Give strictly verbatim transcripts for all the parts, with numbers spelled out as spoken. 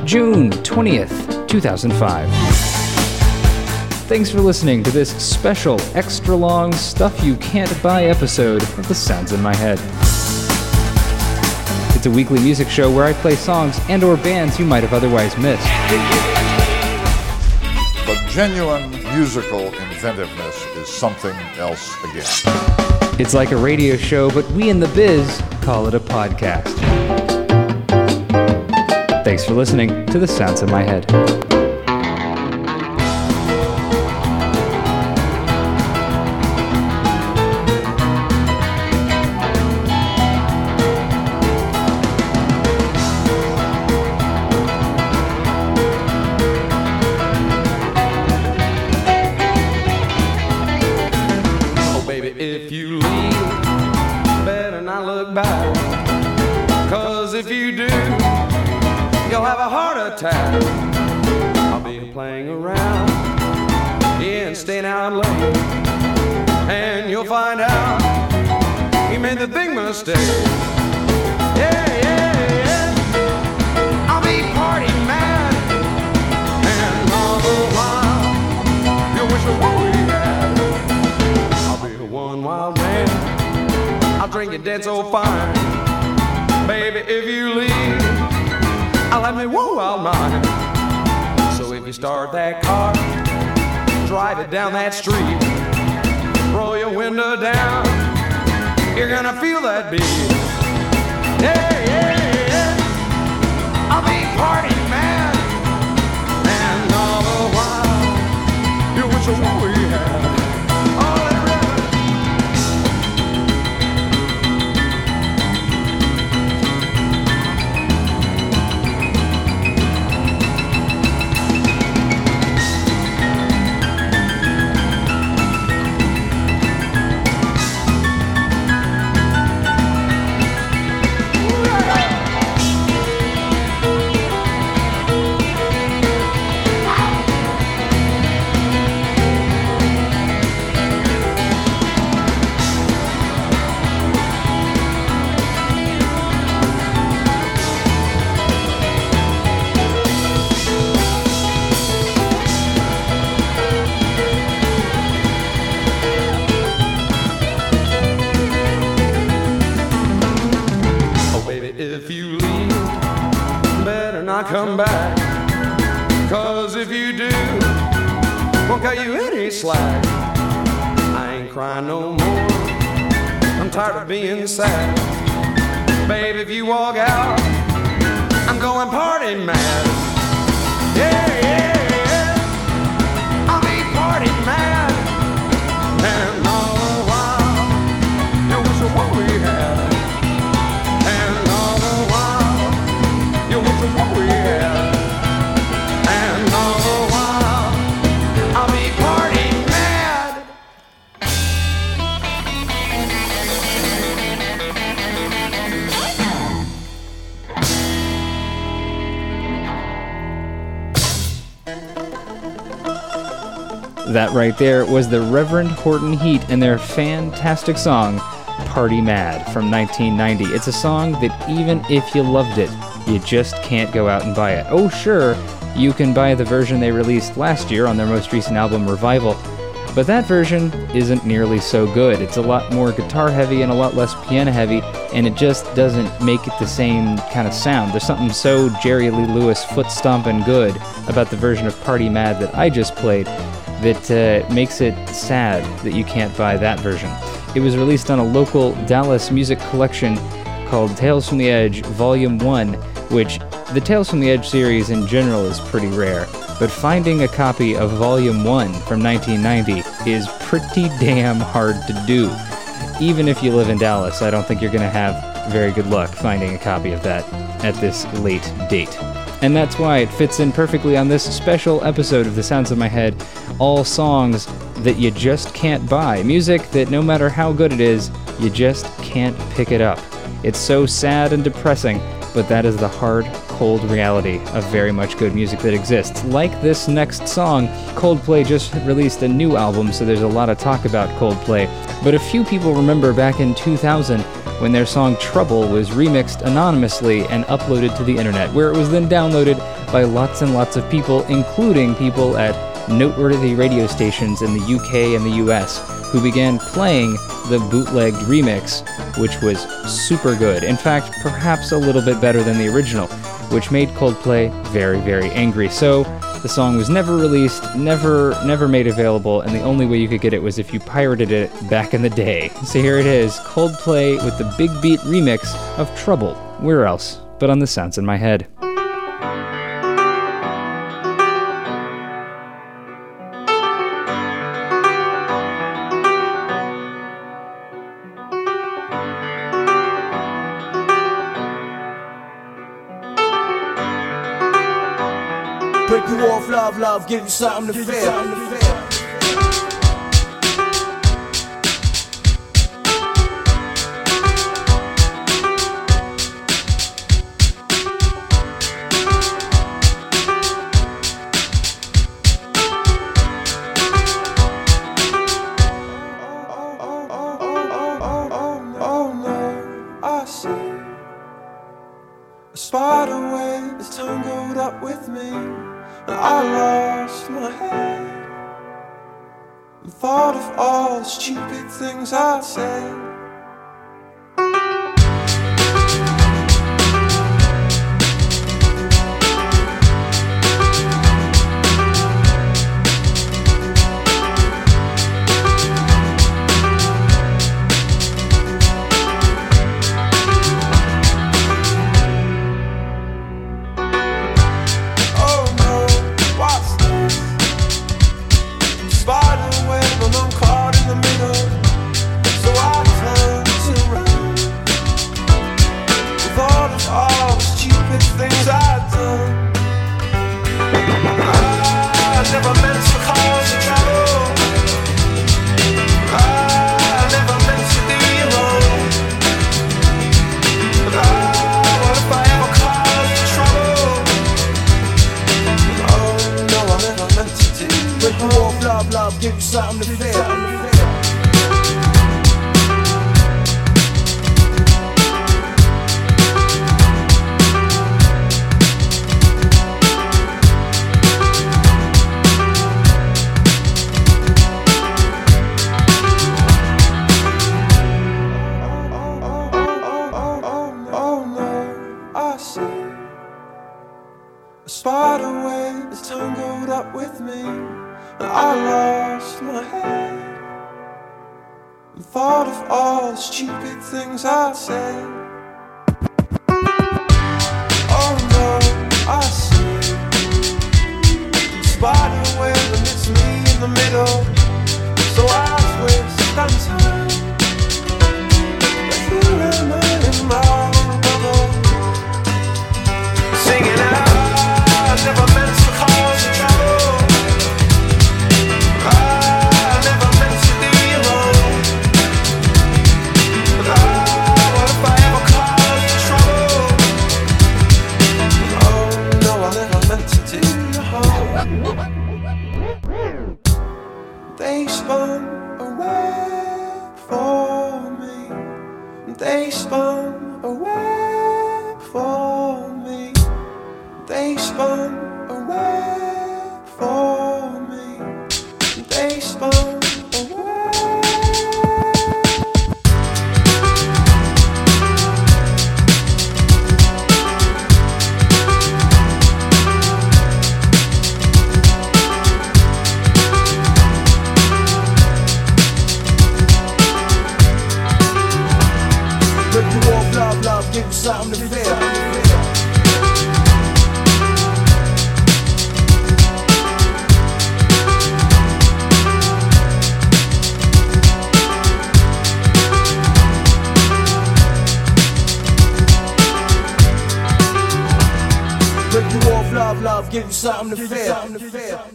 June twentieth, two thousand five. Thanks for listening to this special, extra-long, stuff-you-can't-buy episode of The Sounds in My Head. It's a weekly music show where I play songs and or bands you might have otherwise missed. But genuine musical inventiveness is something else again. It's like a radio show, but we in the biz call it a podcast. Thanks for listening to The Sounds in My Head. If you leave, better not look back. Cause if you do, you'll have a heart attack. I'll be playing around, yeah, and staying out late. And you'll find out you made the big mistake. Yeah, yeah, yeah. I'll be party mad. And all the while, you'll wish you what we had. One wild man, I'll drink it dead so fine. Baby, if you leave, I'll have me one wild mind. So if you start that car, drive it down that street, roll your window down, you're gonna feel that beat. Yeah, yeah, yeah. I'll be party mad. And all the while, you wish you what we had. If you leave, better not come back. Cause if you do, won't cut you any slack. I ain't crying no more, I'm tired of being sad. Babe, if you walk out, I'm going party mad. Yeah, yeah, yeah. I'll be party mad. And all the while, you wish you what we had. What we have. And all the while, I'll be party mad. That right there was the Reverend Horton Heat and their fantastic song, Party Mad, from nineteen ninety. It's a song that even if you loved it, you just can't go out and buy it. Oh, sure, you can buy the version they released last year on their most recent album, Revival, but that version isn't nearly so good. It's a lot more guitar-heavy and a lot less piano-heavy, and it just doesn't make it the same kind of sound. There's something so Jerry Lee Lewis foot-stomping good about the version of Party Mad that I just played that uh, makes it sad that you can't buy that version. It was released on a local Dallas music collection called Tales from the Edge Volume one, which the Tales from the Edge series in general is pretty rare, but finding a copy of Volume one from nineteen ninety is pretty damn hard to do. Even if you live in Dallas, I don't think you're going to have very good luck finding a copy of that at this late date. And that's why it fits in perfectly on this special episode of The Sounds of My Head, all songs that you just can't buy. Music that no matter how good it is, you just can't pick it up. It's so sad and depressing, but that is the hard, cold reality of very much good music that exists. Like this next song, Coldplay just released a new album, so there's a lot of talk about Coldplay. But a few people remember back in two thousand when their song Trouble was remixed anonymously and uploaded to the internet, where it was then downloaded by lots and lots of people, including people at noteworthy radio stations in the U K and the U S, who began playing the bootlegged remix, which was super good. In fact, perhaps a little bit better than the original, which made Coldplay very, very angry. So the song was never released, never, never made available, and the only way you could get it was if you pirated it back in the day. So here it is, Coldplay with the Big Beat remix of Trouble. Where else but on the Sounds in My Head? Break you off, love, love, give you something to feel. Stupid things I said. Give you something to feel. A spider web is tangled up with me. I lost my head and thought of all the stupid things I said. Oh no, I see a spider web and it's me in the middle. So I twist and turn, but here am I in my own bubble, singing out, I never meant to cause you trouble. They spun a web for me. They spun a web for me. They spun a web for me. They spun a web. Give you something to feel. Break you off, love, love, give you something to feel.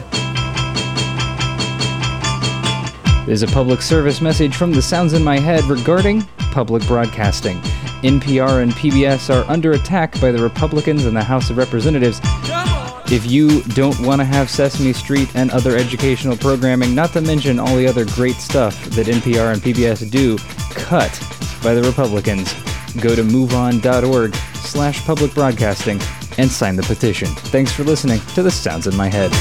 There's a public service message from the Sounds in My Head regarding public broadcasting. N P R and P B S are under attack by the Republicans in the House of Representatives. If you don't want to have Sesame Street and other educational programming, not to mention all the other great stuff that N P R and P B S do, cut by the Republicans, go to moveon.org slash public broadcasting and sign the petition. Thanks for listening to The Sounds in My Head.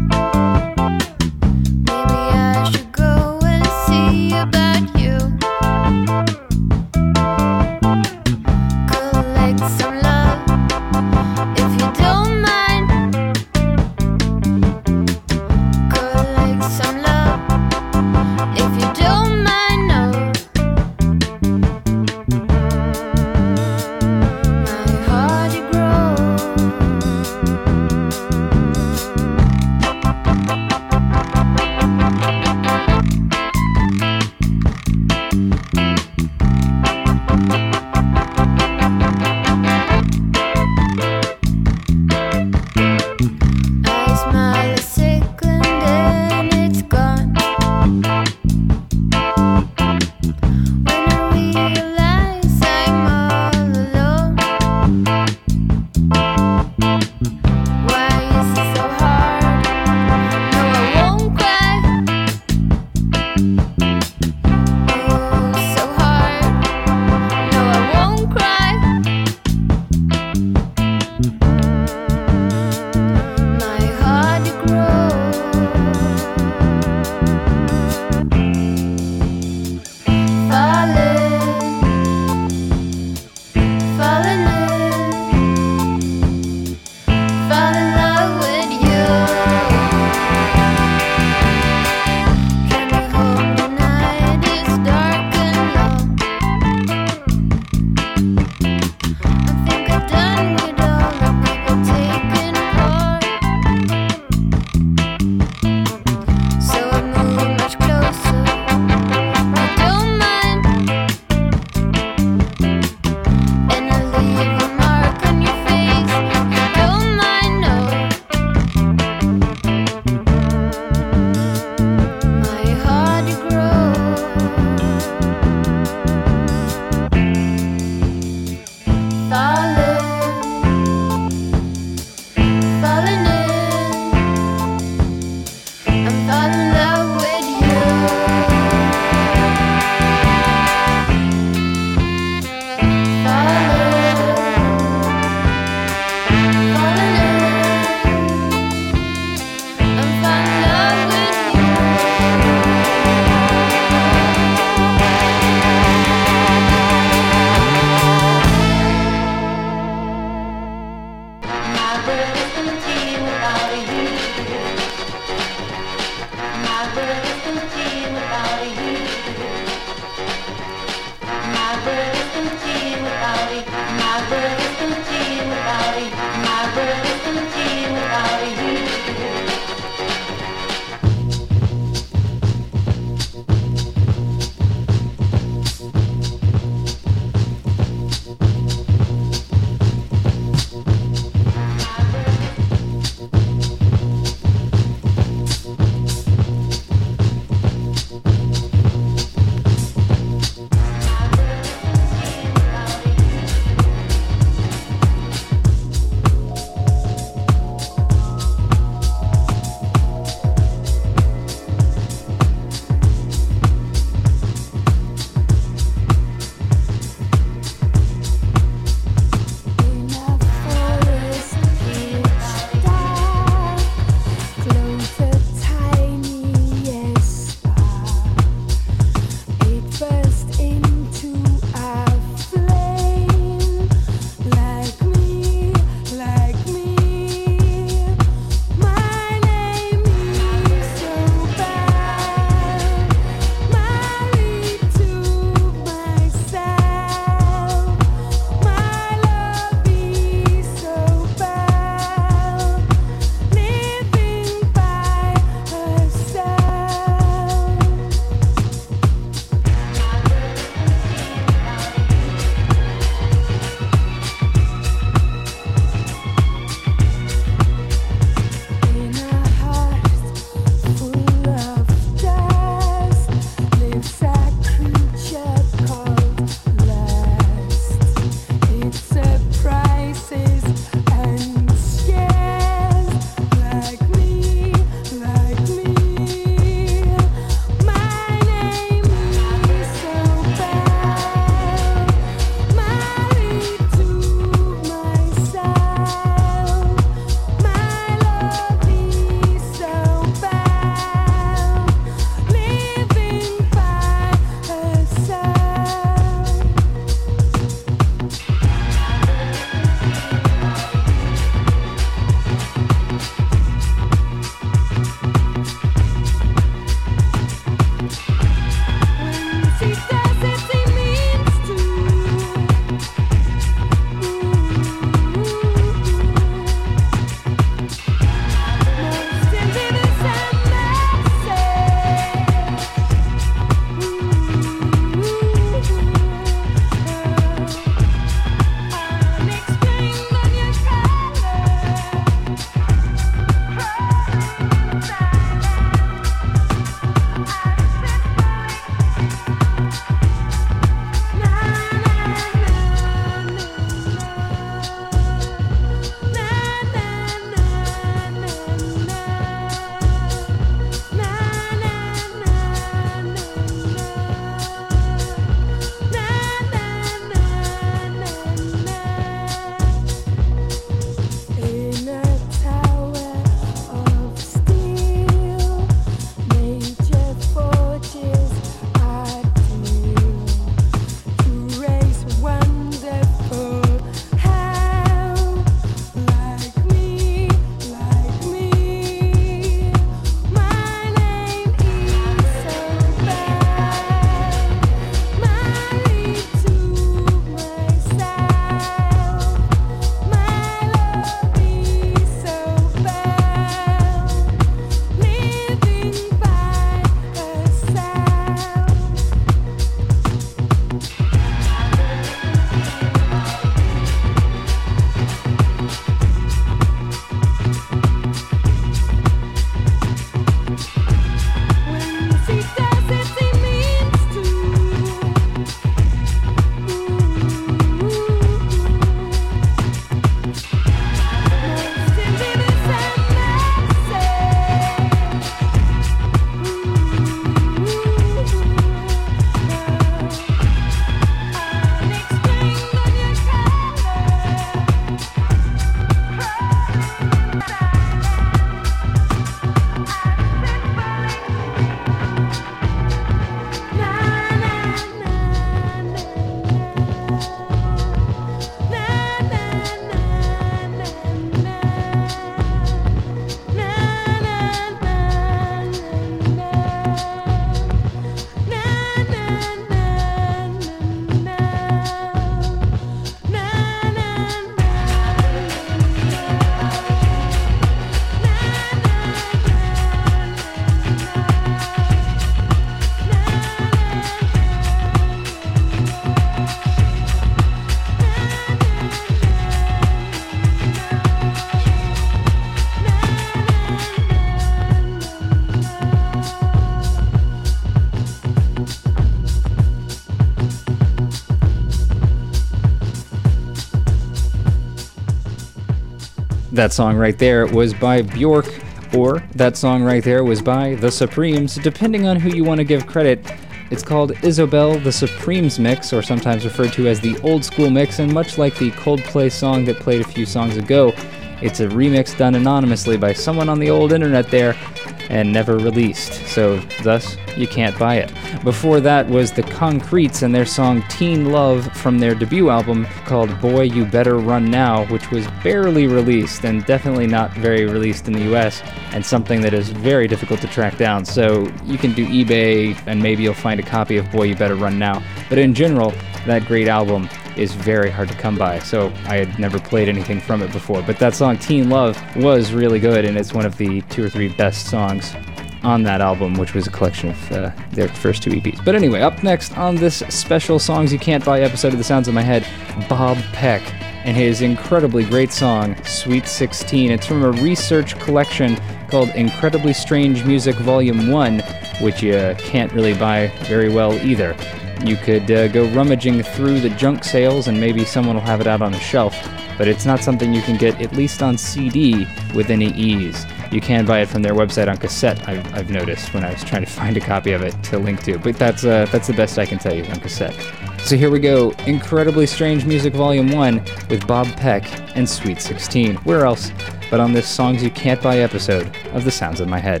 That song right there was by Bjork, or that song right there was by The Supremes, depending on who you want to give credit. It's called Isobel the Supremes Mix, or sometimes referred to as the Old School Mix, and much like the Coldplay song that played a few songs ago, it's a remix done anonymously by someone on the old internet there, and never released, so thus you can't buy it. Before that was the Concretes and their song Teen Love from their debut album called Boy You Better Run Now, which was barely released and definitely not very released in the U S, and something that is very difficult to track down. So you can do eBay and maybe you'll find a copy of Boy You Better Run Now, but in general, that great album is very hard to come by, so I had never played anything from it before. But that song, Teen Love, was really good, and it's one of the two or three best songs on that album, which was a collection of uh, their first two E Ps. But anyway, up next on this special Songs You Can't Buy episode of The Sounds in My Head, Bob Peck and his incredibly great song, Sweet sixteen. It's from a research collection called Incredibly Strange Music Volume one, which you can't really buy very well either. You could uh, go rummaging through the junk sales and maybe someone will have it out on a shelf, but it's not something you can get, at least on C D, with any ease. You can buy it from their website on cassette, I've, I've noticed when I was trying to find a copy of it to link to, but that's uh, that's the best I can tell you on cassette. So here we go, Incredibly Strange Music Volume one with Bob Peck and Sweet sixteen. Where else but on this Songs You Can't Buy episode of The Sounds in My Head.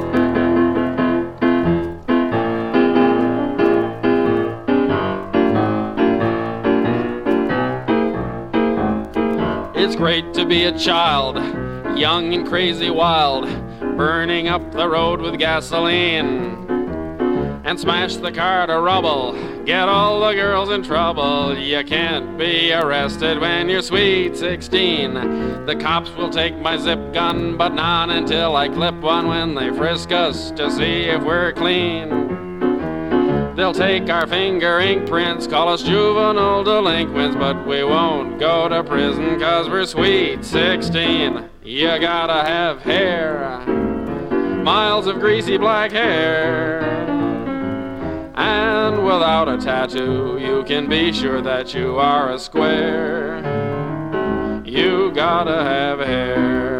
It's great to be a child, young and crazy wild, burning up the road with gasoline, and smash the car to rubble, get all the girls in trouble. You can't be arrested when you're sweet sixteen. The cops will take my zip gun, but not until I clip one when they frisk us to see if we're clean. They'll take our finger ink prints, call us juvenile delinquents, but we won't go to prison 'cause we're sweet sixteen. You gotta have hair, miles of greasy black hair, and without a tattoo you can be sure that you are a square. You gotta have hair.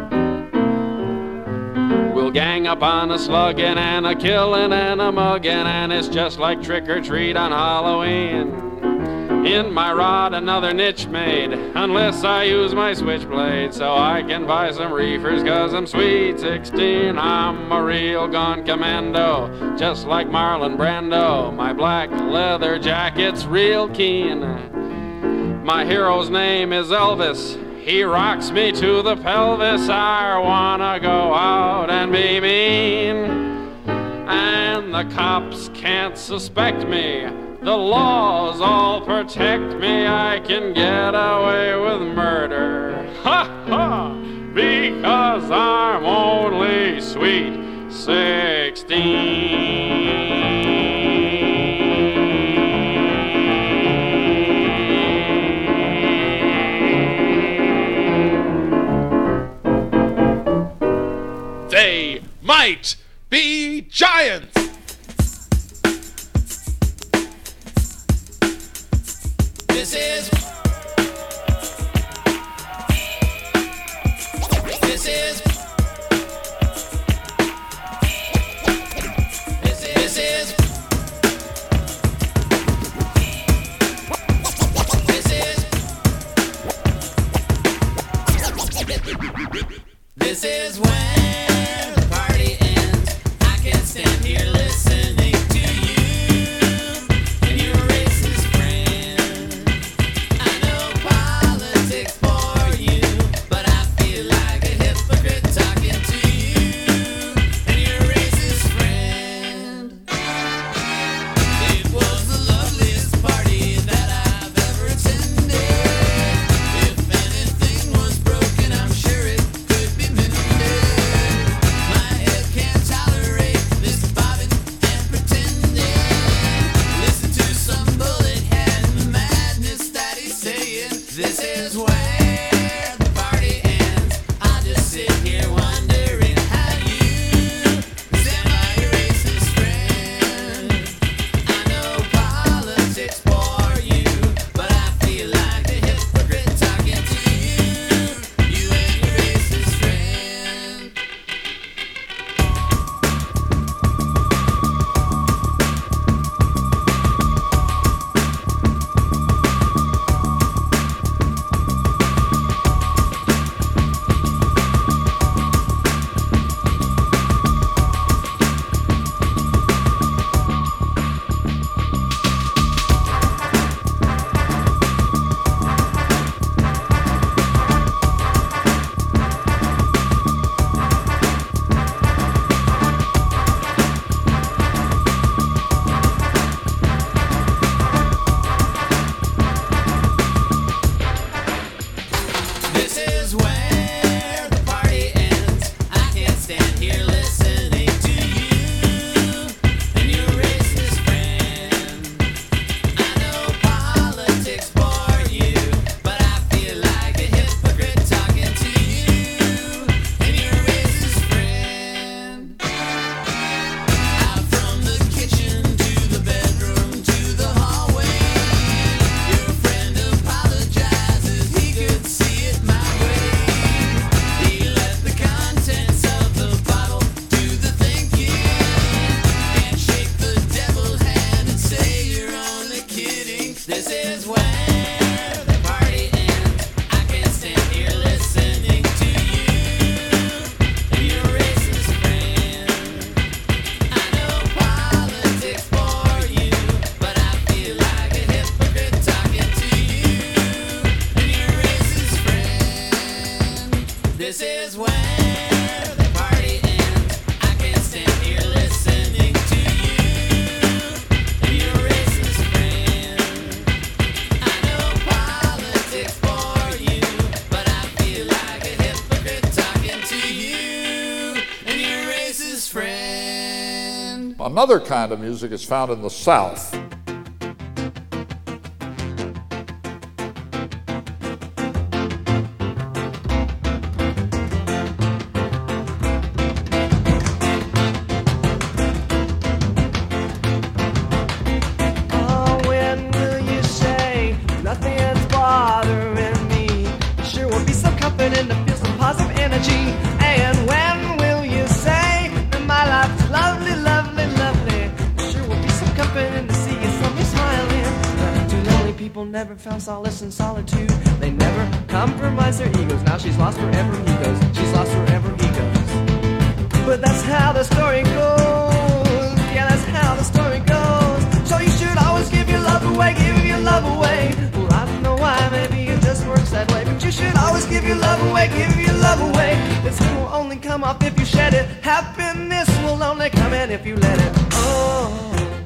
We'll gang up on a sluggin' and a killin' and a muggin', and it's just like trick-or-treat on Halloween. In my rod another niche made, unless I use my switchblade, so I can buy some reefers 'cause I'm sweet sixteen. I'm a real gun commando, just like Marlon Brando. My black leather jacket's real keen. My hero's name is Elvis, he rocks me to the pelvis. I wanna go out and be mean, and the cops can't suspect me. The laws all protect me. I can get away with murder, ha ha, because I'm only sweet sixteen. They might be giants. This is This is This is This is This is when the party ends. I can stand here listening to you and your racist friend. Another kind of music is found in the South. Never found solace in solitude. They never compromise their egos. Now she's lost wherever he goes. She's lost wherever he goes. But that's how the story goes. Yeah, that's how the story goes. So you should always give your love away, give your love away. Well, I don't know why, maybe it just works that way. But you should always give your love away, give your love away. The skin will only come off if you shed it. Happiness will only come in if you let it. Oh.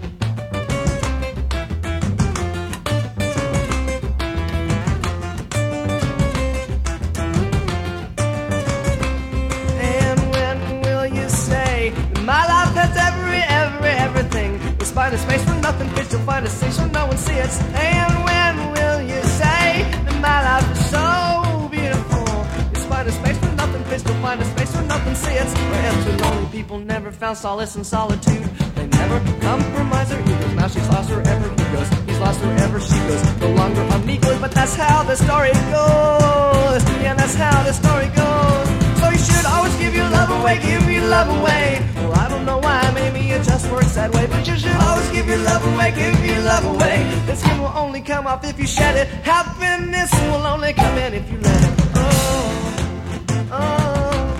Find a space where nothing fits, you'll find a space where no one sees. And when will you say that my life is so beautiful? Just find a space where nothing fits, you'll find a space where nothing sits. Where two lonely people never found solace in solitude. They never compromise their egos. Now she's lost wherever he goes. He's lost wherever she goes. No longer unequal, but that's how the story goes. Yeah, that's how the story goes. So you should always give your love away, give your love away. Well, I don't know why, maybe it just works that way. But you should always give your love away, give your love away. The skin will only come off if you shed it. Happiness will only come in if you let it. Oh, oh,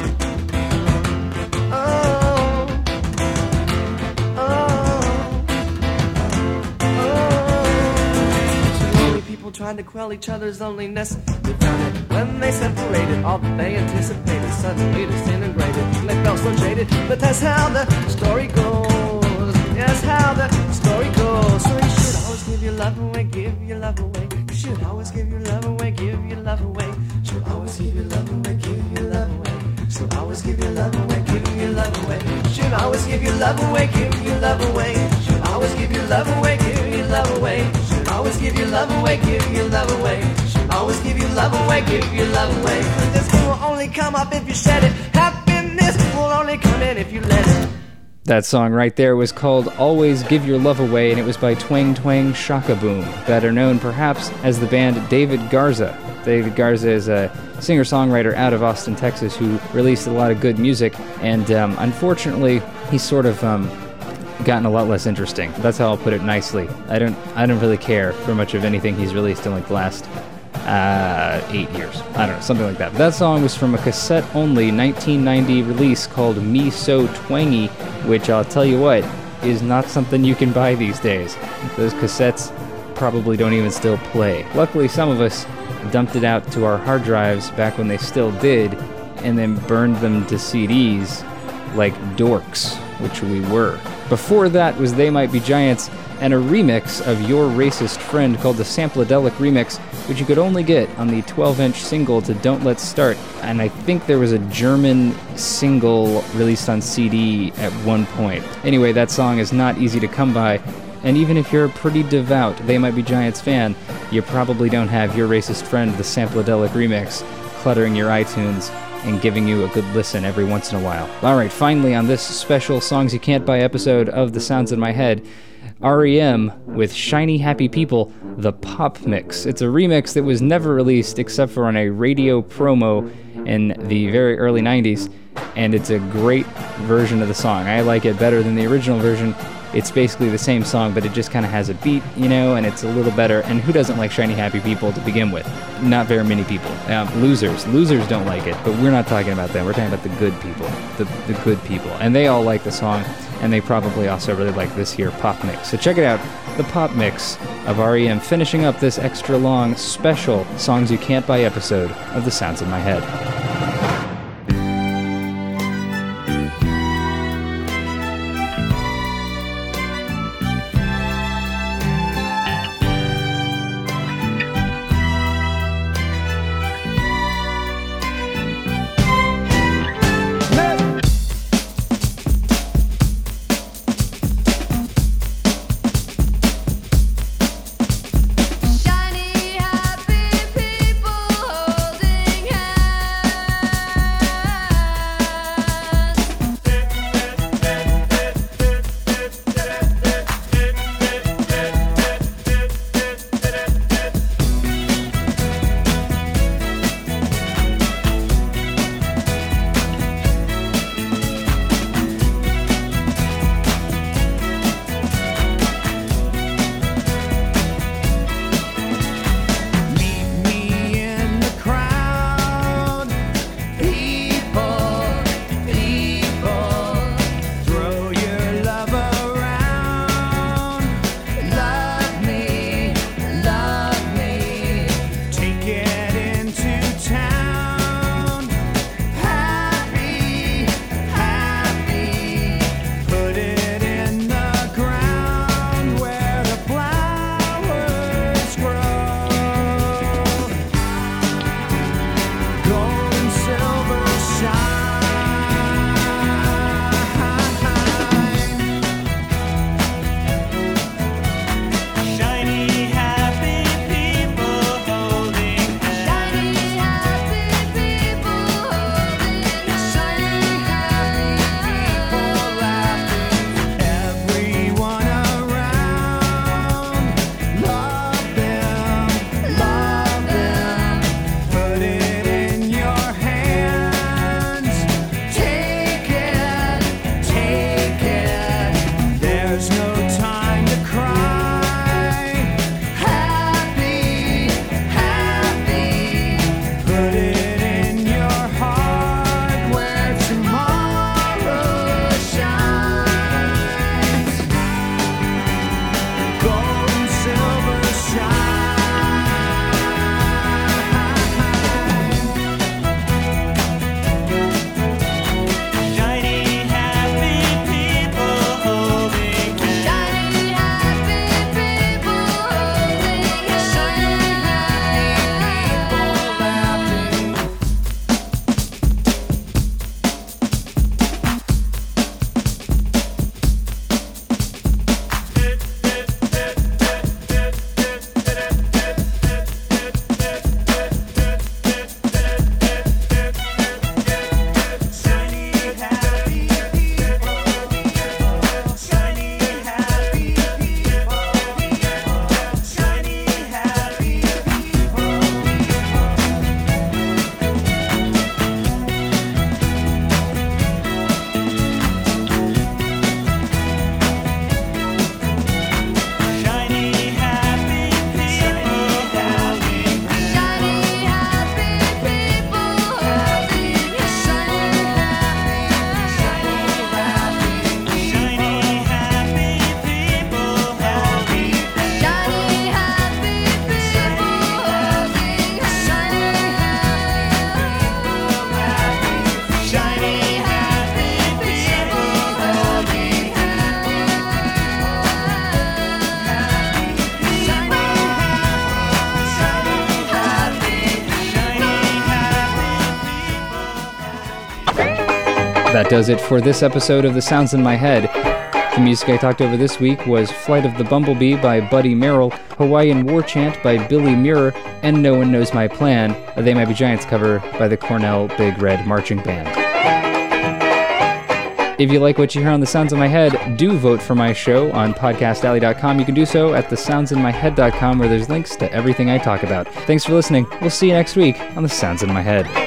oh, oh, oh. So lonely people trying to quell each other's loneliness. They found it when they separated. All that they anticipated suddenly disintegrated. And they felt so jaded. But that's how the story goes. That's how the story goes. So you should always give your love away, give your love away. You should always give your love away, give your love away. Should always give your love away, give your love away. Should always give your love away, give your love away. Should always give your love away, give your love away. Should always give your love away, give your love away. Should always give your love away, give your love away. Should always give your love away, give your love away. This will only come up if you shed it. Happiness will only come in if you let it. That song right there was called Always Give Your Love Away, and it was by Twang Twang Shaka Boom, better known perhaps as the band David Garza. David Garza is a singer-songwriter out of Austin, Texas, who released a lot of good music, and um, unfortunately, he's sort of um, gotten a lot less interesting. That's how I'll put it nicely. I don't, I don't really care for much of anything he's released in like the last uh, eight years. I don't know, something like that. But that song was from a cassette-only nineteen ninety release called Me So Twangy, which I'll tell you what, is not something you can buy these days. Those cassettes probably don't even still play. Luckily, some of us dumped it out to our hard drives back when they still did, and then burned them to C Ds like dorks, which we were. Before that was They Might Be Giants, and a remix of Your Racist Friend called the Sampledelic Remix, which you could only get on the twelve-inch single to Don't Let's Start, and I think there was a German single released on C D at one point. Anyway, that song is not easy to come by, and even if you're a pretty devout They Might Be Giants fan, you probably don't have Your Racist Friend, the Sampledelic Remix, cluttering your iTunes and giving you a good listen every once in a while. Alright, finally on this special Songs You Can't Buy episode of The Sounds in My Head, R E M with Shiny Happy People, the Pop Mix. It's a remix that was never released except for on a radio promo in the very early nineties, and it's a great version of the song. I like it better than the original version. It's basically the same song, but it just kind of has a beat, you know, and it's a little better. And who doesn't like Shiny Happy People to begin with? Not very many people. Um, losers. Losers don't like it, but we're not talking about them. We're talking about the good people. The, the good people. And they all like the song, and they probably also really like this here Pop Mix. So check it out, the Pop Mix of R E M, finishing up this extra long, special Songs You Can't Buy episode of The Sounds in My Head. That does it for this episode of The Sounds in My Head. The music I talked over this week was Flight of the Bumblebee by Buddy Merrill, Hawaiian War Chant by Billy Mirror, and No One Knows My Plan, a They Might Be Giants cover by the Cornell Big Red Marching Band. If you like what you hear on The Sounds in My Head, do vote for my show on podcast alley dot com. You can do so at the sounds in my head dot com, where there's links to everything I talk about. Thanks for listening. We'll see you next week on The Sounds in My Head.